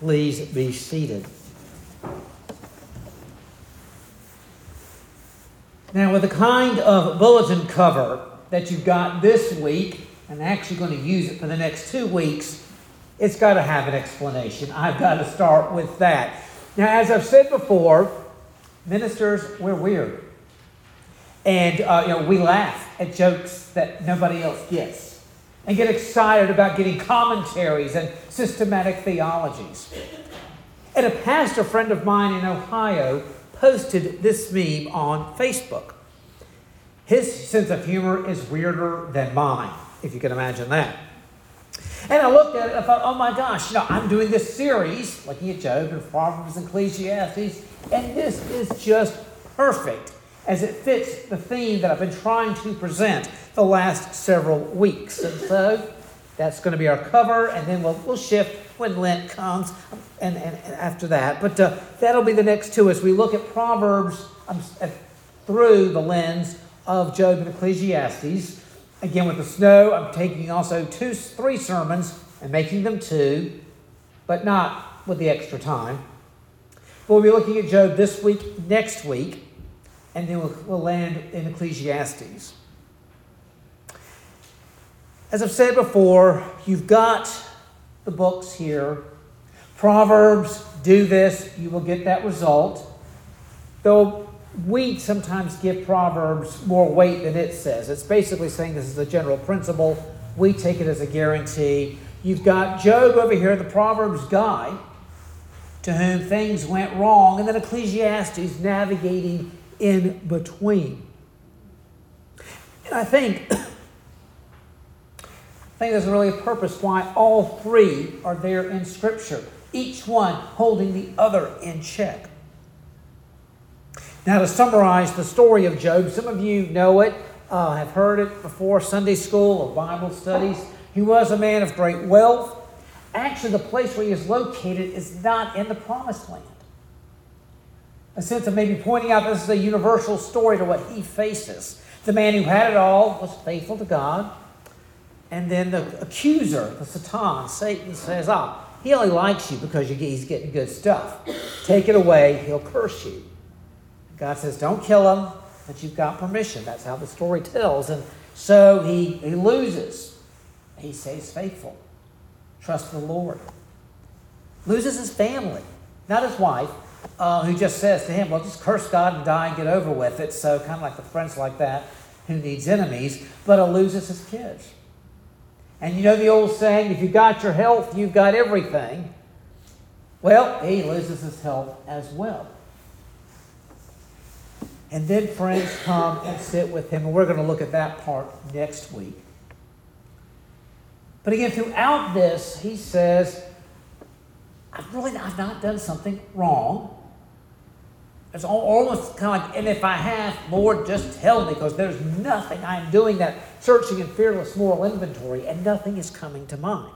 Please be seated. Now, with the kind of bulletin cover that you've got this week, and actually going to use it for the next 2 weeks, it's got to have an explanation. I've got to start with that. Now, as I've said before, ministers, we're weird. And, we laugh at jokes that nobody else gets and get excited about getting commentaries and systematic theologies. And a pastor friend of mine in Ohio posted this meme on Facebook. His sense of humor is weirder than mine, if you can imagine that. And I looked at it and I thought, oh my gosh, I'm doing this series, looking at Job and Proverbs and Ecclesiastes, and this is just perfect as it fits the theme that I've been trying to present the last several weeks. And so that's going to be our cover, and then we'll shift when Lent comes and after that. But that'll be the next two as we look at Proverbs through the lens of Job and Ecclesiastes. Again, with the snow, I'm taking also 3 sermons and making them 2, but not with the extra time. We'll be looking at Job this week, next week, and then we'll land in Ecclesiastes. As I've said before, you've got the books here. Proverbs, do this, you will get that result. Though we sometimes give Proverbs more weight than it says. It's basically saying this is a general principle. We take it as a guarantee. You've got Job over here, the Proverbs guy, to whom things went wrong, and then Ecclesiastes navigating in between. And I think there's really a purpose why all 3 are there in Scripture, each one holding the other in check. Now, to summarize the story of Job, some of you know it, have heard it before Sunday school or Bible studies. He was a man of great wealth. Actually, the place where he is located is not in the Promised Land. A sense of maybe pointing out this is a universal story to what he faces. The man who had it all was faithful to God. And then the accuser, the Satan says, he only likes you because he's getting good stuff. Take it away, he'll curse you. God says, don't kill him, but you've got permission. That's how the story tells. And so he loses. He stays faithful. Trust the Lord. Loses his family, not his wife, who just says to him, well, just curse God and die and get over with it. So kind of like the friends like that who needs enemies, but loses his kids. And you know the old saying, if you've got your health, you've got everything. Well, he loses his health as well. And then friends come and sit with him, and we're going to look at that part next week. But again, throughout this, he says, I've not done something wrong. It's almost kind of like, and if I have, Lord, just tell me, because there's nothing. I'm doing that searching and fearless moral inventory, and nothing is coming to mind.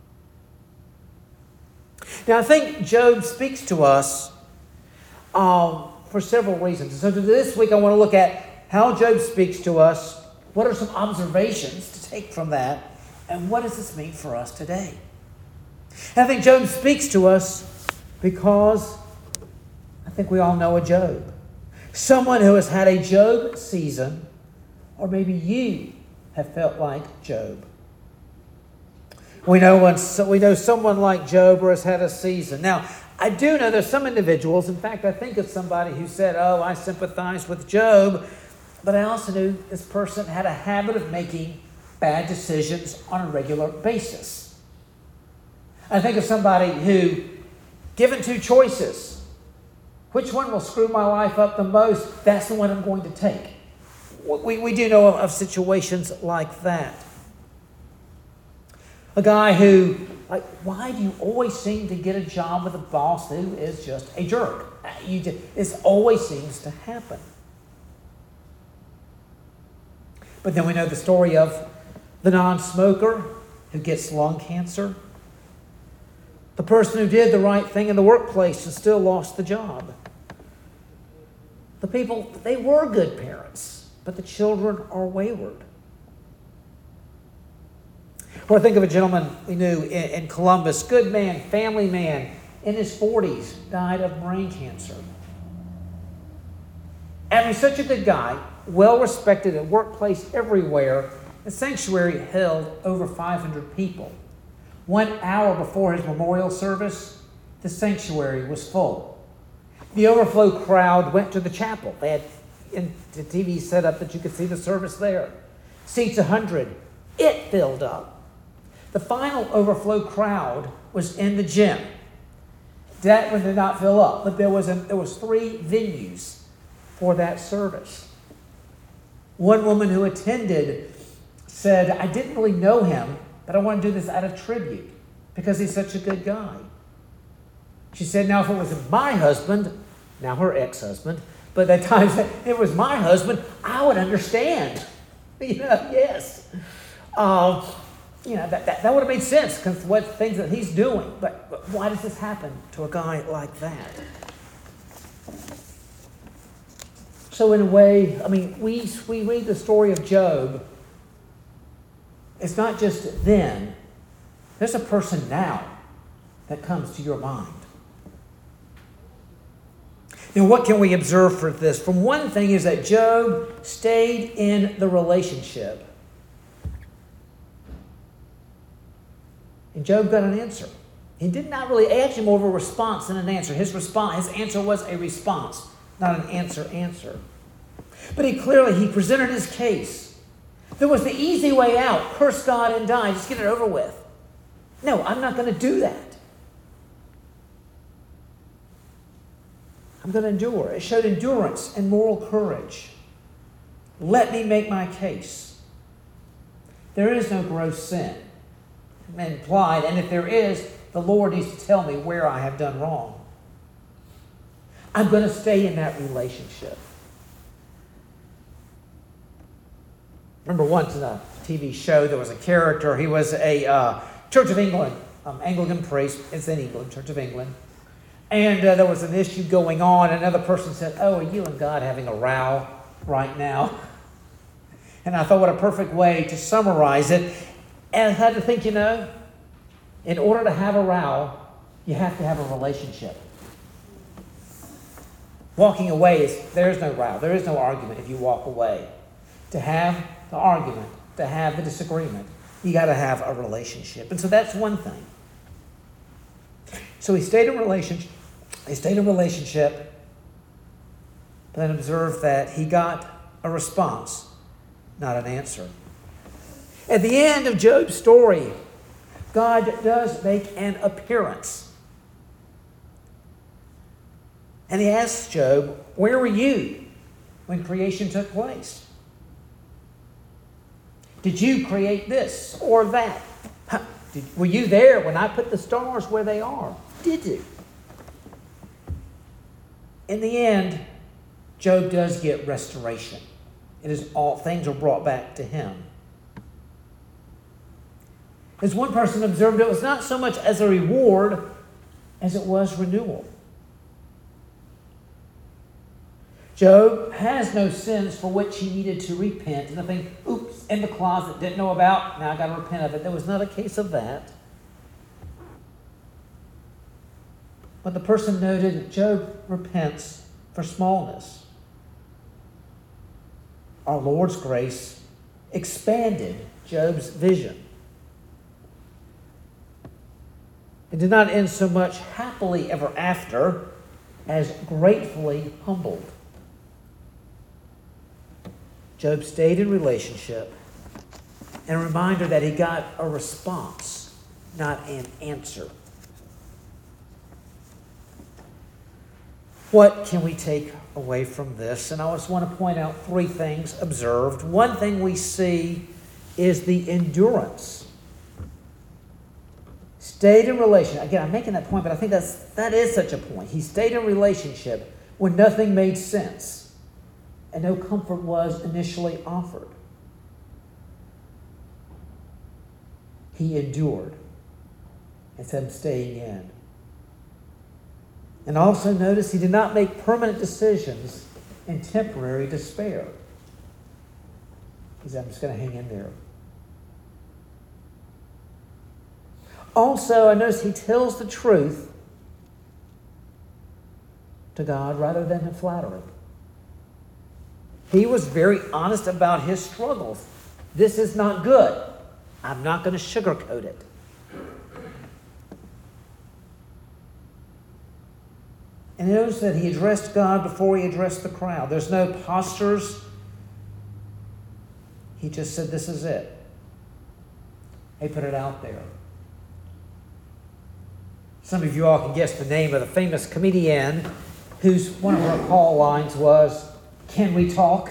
Now, I think Job speaks to us for several reasons. So this week, I want to look at how Job speaks to us. What are some observations to take from that? And what does this mean for us today? And I think Job speaks to us because I think we all know a Job. Someone who has had a Job season, or maybe you have felt like Job. We know someone like Job or has had a season. Now, I do know there's some individuals, in fact, I think of somebody who said, I sympathize with Job, but I also knew this person had a habit of making bad decisions on a regular basis. I think of somebody who, given 2 choices, which one will screw my life up the most? That's the one I'm going to take. We do know of situations like that. A guy who, why do you always seem to get a job with a boss who is just a jerk? This always seems to happen. But then we know the story of the non-smoker who gets lung cancer. The person who did the right thing in the workplace and still lost the job. The people, they were good parents, but the children are wayward. Or think of a gentleman we knew in Columbus, good man, family man, in his 40s, died of brain cancer. And he's such a good guy, well respected at workplace everywhere. The sanctuary held over 500 people. 1 hour before his memorial service, the sanctuary was full. The overflow crowd went to the chapel. They had the TV set up that you could see the service there. Seats 100. It filled up. The final overflow crowd was in the gym. That one did not fill up, but there was 3 venues for that service. One woman who attended said, I didn't really know him, but I want to do this out of tribute because he's such a good guy. She said, now if it was my husband, now her ex-husband, but at times if it was my husband, I would understand. Yes. That would have made sense because what things that he's doing. But why does this happen to a guy like that? So in a way, we read the story of Job. It's not just then. There's a person now that comes to your mind. Now, what can we observe for this? From one thing is that Job stayed in the relationship. And Job got an answer. He did not really ask him more of a response than an answer. His answer was a response, not an answer. But he presented his case. There was the easy way out. Curse God and die. Just get it over with. No, I'm not going to do that. I'm going to endure. It showed endurance and moral courage. Let me make my case. There is no gross sin implied, and if there is, the Lord needs to tell me where I have done wrong. I'm going to stay in that relationship. Remember once in a TV show, there was a character. He was a Church of England, Anglican priest. It's in England, Church of England. And there was an issue going on. Another person said, are you and God having a row right now? And I thought, what a perfect way to summarize it. And I had to think, in order to have a row, you have to have a relationship. Walking away there is no row. There is no argument if you walk away. To have the argument, to have the disagreement, you got to have a relationship. And so that's one thing. So he stayed in relationship. But then observed that he got a response, not an answer. At the end of Job's story, God does make an appearance. And he asks Job, where were you when creation took place? Did you create this or that? Were you there when I put the stars where they are? Did you? In the end, Job does get restoration. It is all things are brought back to him. As one person observed, it was not so much as a reward as it was renewal. Job has no sins for which he needed to repent. Nothing, in the closet, didn't know about, now I got to repent of it. There was not a case of that. But the person noted that Job repents for smallness. Our Lord's grace expanded Job's vision. It did not end so much happily ever after as gratefully humbled. Job stayed in relationship, and a reminder that he got a response, not an answer. What can we take away from this? And I just want to point out 3 things observed. One thing we see is the endurance. Stayed in relationship. Again, I'm making that point, but I think that is such a point. He stayed in relationship when nothing made sense and no comfort was initially offered. He endured instead of staying in. And also notice he did not make permanent decisions in temporary despair. He said, I'm just going to hang in there. Also, I notice he tells the truth to God rather than to flatter him. He was very honest about his struggles. This is not good. I'm not going to sugarcoat it. And notice that he addressed God before he addressed the crowd. There's no postures. He just said, this is it. He put it out there. Some of you all can guess the name of the famous comedian whose one of her call lines was, "Can we talk?"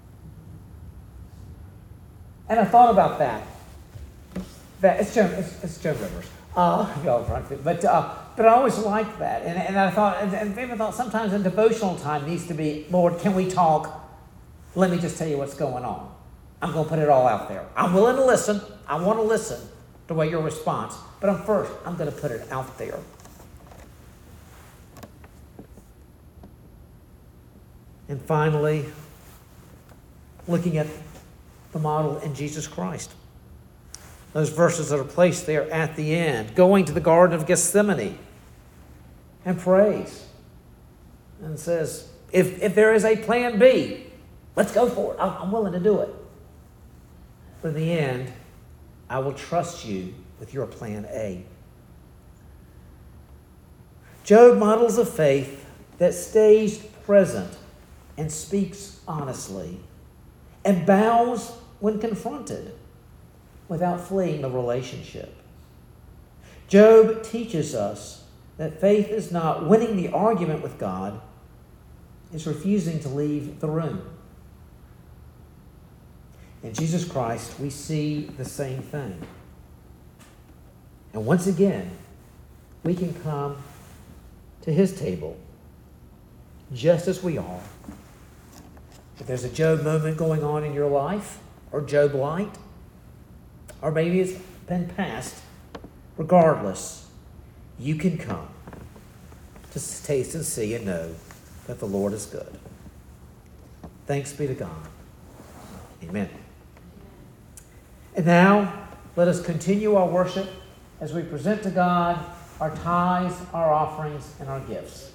And I thought about that. It's Joan Rivers. But I always liked that. And I thought, and even thought sometimes in devotional time needs to be, Lord, can we talk? Let me just tell you what's going on. I'm going to put it all out there. I'm willing to listen. I want to listen to what your response. But I'm going to put it out there. And finally, looking at the model in Jesus Christ. Those verses that are placed there at the end. Going to the Garden of Gethsemane and prays. And says, if there is a plan B, let's go for it. I'm willing to do it. But in the end, I will trust you with your plan A. Job models a faith that stays present and speaks honestly and bows when confronted without fleeing the relationship. Job teaches us that faith is not winning the argument with God, it's refusing to leave the room. In Jesus Christ, we see the same thing. And once again, we can come to his table just as we are. If there's a Job moment going on in your life, or Job light, or maybe it's been past, regardless, you can come to taste and see and know that the Lord is good. Thanks be to God. Amen. And now, let us continue our worship as we present to God our tithes, our offerings, and our gifts.